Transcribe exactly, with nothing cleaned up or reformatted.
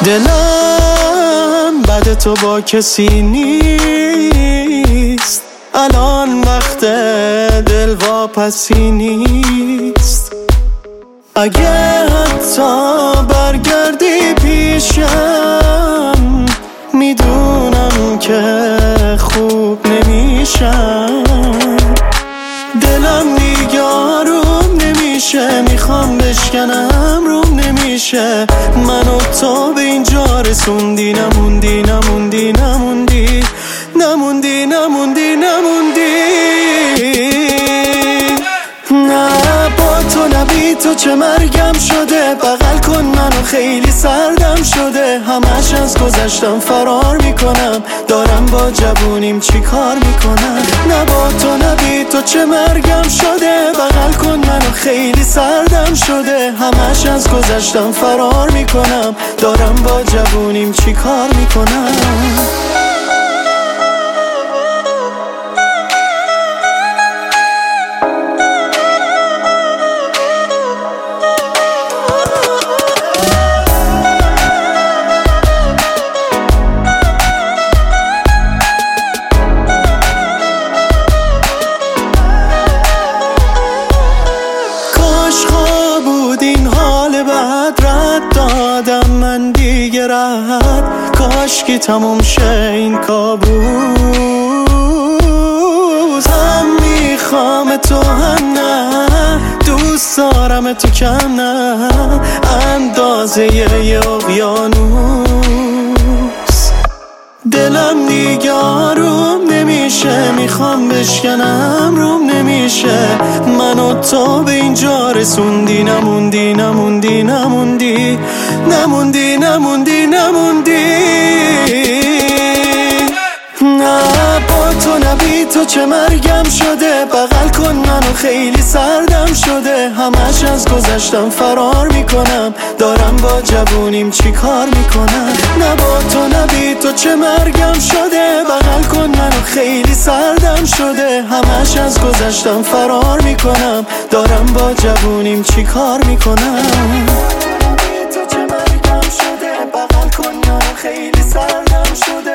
دلم بعد تو با کسی نیست، الان وقت دل واپسی نیست. اگه حتی برگردی پیشم، میدونم که خوب نمیشم. دلم دیگه آروم نمیشه، میخوام بشکنم روم نمیشه. من و تو به اینجا رسوندی، نموندی نموندی نموندی نموندی نموندی نموندی. نه با تو نبی تو چه مرگم شده، بغل کن منو خیلی سردم شده. همش از گذشتم فرار میکنم، دارم با جوونیم چی کار میکنم. نه با تو نبی تو چه مرگم شده، بغل کن منو خیلی سردم شده. همش از گذشتم فرار میکنم، دارم با جوونیم چی کار میکنم. دادم من دیگه رد، کاش که تموم شه این کابوس. هم میخوام تو هم نه، دوست دارم تو کم نه، اندازه یه اقیانوس. دلم دیگه آروم نمیشه، میخوام بشکنم روم نمیشه. من و تو به اینجا رسوندی، نموندی نموندی نموندی نموندی نموندی نموندی. نه با تو نبی تو چه مرگم شده، بغل کن منو خیلی سردم شده. همش از گذشتم فرار میکنم، دارم با جوونیم چی کار میکنم. نه با تو نبی تو چه مرگم شده، بغل کن منو خیلی سردم شده. همش از گذشتم فرار میکنم، دارم با جوونیم چی کار میکنم. تو چه مرگم شده، بغل کن منو خیلی سردم شده.